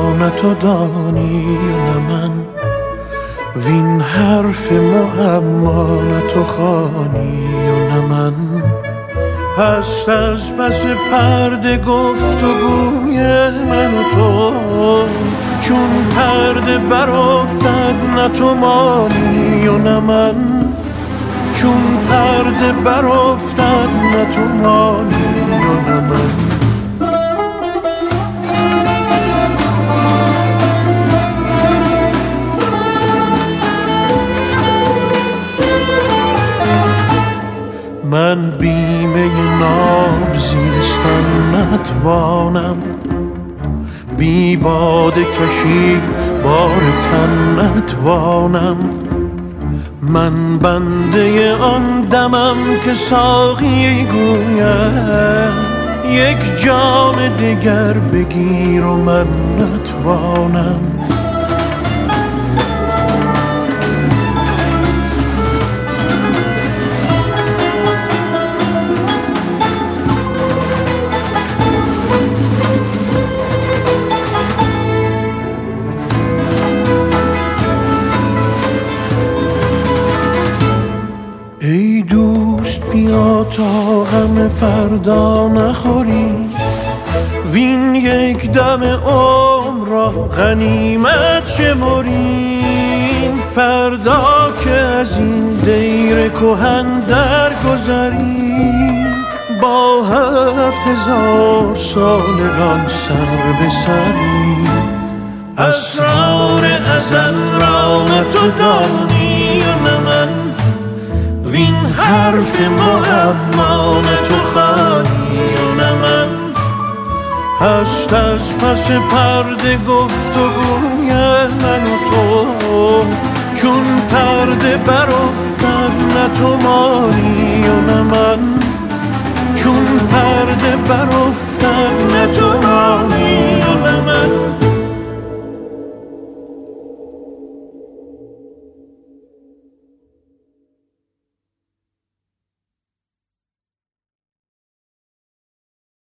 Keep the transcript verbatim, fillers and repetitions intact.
نه تو دانی نه من، وین حرف معما نه تو خوانی و نه من. هست از پس پرده گفت و گوی من و تو، چون پرده برافتد نه تو مانی و نه من، چون پرده برافتد نه تو مانی و نه من. من بیمه ناب زیستن نتوانم، بی باده کشید بار تن نتوانم. من بنده آن دمم که ساقی گوید یک جام دگر بگیر و من نتوانم. ای دوست بیا تا غم فردا نخوری، وین یک دم عمر را غنیمت شمریم. فردا که از این دیر کهن درگذریم، با هفت هزار سالگان سر به سریم. اسرار ازل را نه تو دانی و نه من، وین حرف معما نه تو خوانی و نه من. هست از پس پرده گفت و گوی من و تو، چون پرده برافتد نه تو مانی و نه من، چون پرده برافتد